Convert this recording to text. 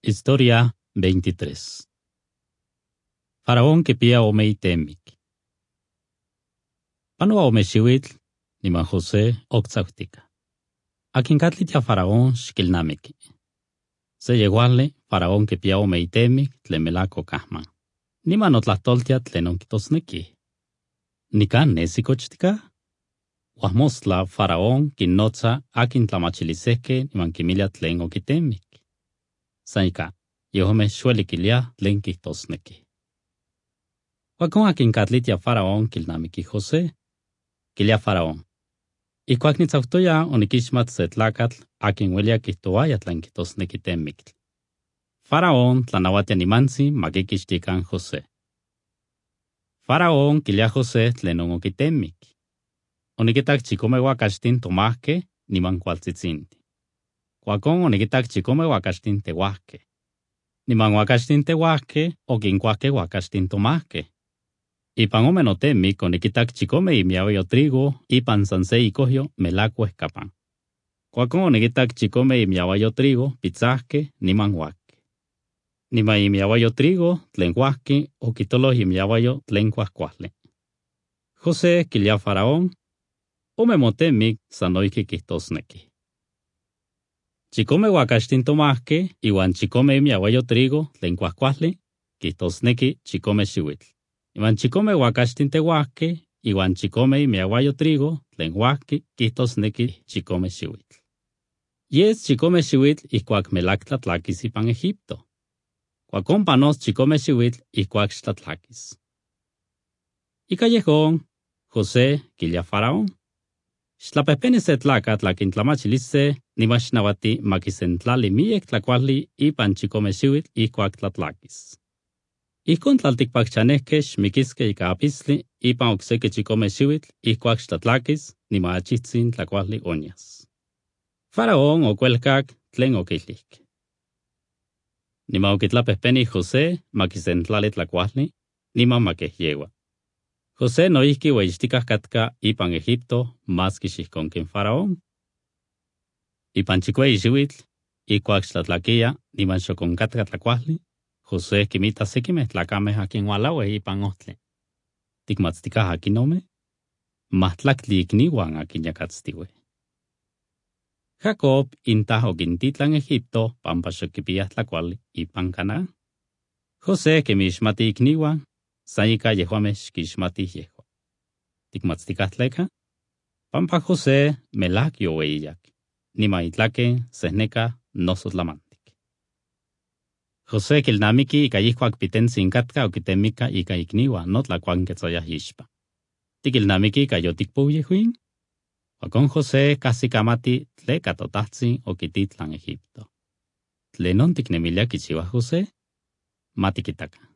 Historia 23. Faraón kipia ome itemik. Panoa ome xiuitl, niman José ocsautica. Aquincatlitia Faraón xquilnamiki. Se yeguale Faraón kipia ome itemik tlemelaco kahman. Niman otlahtoltia tlenon kitosneki. Nikan nesikochtika? Wahmosla Faraón kinnotza akin tlamachiliseque niman kimilia tlen okitemik. Saika, yehome xuelikilia tlen kihtosneki. Wakon aquincatlitia Faraón kilnamiki José, kilia Faraón. Ikuak nitzautoya onikixmat se tlacatl akin welia kihtoaya tlen kihtosneki temikl. Faraón tlanawatia nimansi makikixtikan José. Faraón kilia José tlenon okitemik. Onikitak chikome uakaxtin tomahke niman kualtzitzinti. Kuakon onikitak chikome uakaxtin tewahke. Niman uakaxtin tewahke okinkuahke uakaxtin tomahke. Ipan omen otemik onikitak chikome imiaoyo trigo ipan sanse ikohyo melako escapan. Kuakon onikitak chikome imiaoyo trigo pitzahke niman huahke. Niman imiaoyo trigo tlen huahke okitolo imiaoyo tlen kuahkuahle. José kilia Faraón ome motemik sanoiki kihtosneki. Chikome uakaxtin tomahke iwan chikome imiaoyo trigo tlen kuahkuahle kihtosneki chikome xiuitl. Iwan chikome uakaxtin tewahke iwan chikome imiaoyo trigo tlen huahke kihtosneki chikome xiuitl. Yes chikome xiuitl ikuak melak tlatlakis ipan Egipto. Kuakon panos chikome xiuitl ikuak xtlatlakis. Ika yehon, José kilia Faraón. Xtlapehpeni se tlacatl akin tlamachilise niman xnawati makisentlali miek tlakuali ipan chikome xiuitl ikuak tlatlakis. Ihkon tlaltikpakchanehke xmikiske ika apisli ipan okseki chikome xiuitl ikuak xtlatlakis niman achitzin tlakuali onyas. Faraón okuelkak tlen okilihke. Niman okitlapehpeni José makisentlali tlakuali niman makehyewa. José noihki ueyixtikaj katka ipan Egipto mas kixihkonkin Faraón. Ipan chikueyi xiuitl, ikuak xtlatlakia niman xokonkatka tlakuali, José kimita sekimeh tlakameh akin ualaueh ipan ohtli. Tikmatztikaj akin ome? Mahtlaktli ikniuan akin yakatztiueh. Jacob intah okintitlan Egipto pampa xokipiah tlakuali ipan Canaán. José kimixmati ikniuan, saika yehuameh xkixmatih yehua. Tikmatztikaj tleka? Pampa José melak youeyiyak, niman itlaken sehneka noso tlamantik. José kilnamiki ika yihkuak pitentsin katka okitemika ika ikniua no tlakuanketzoyah yixpa. Tikilnamiki ika yotikpou yehuin? Wakon José kahsikamati tleka totahtsin okititlan Egipto. Tlenon tiknemilia kichiuah José? Matikitaka.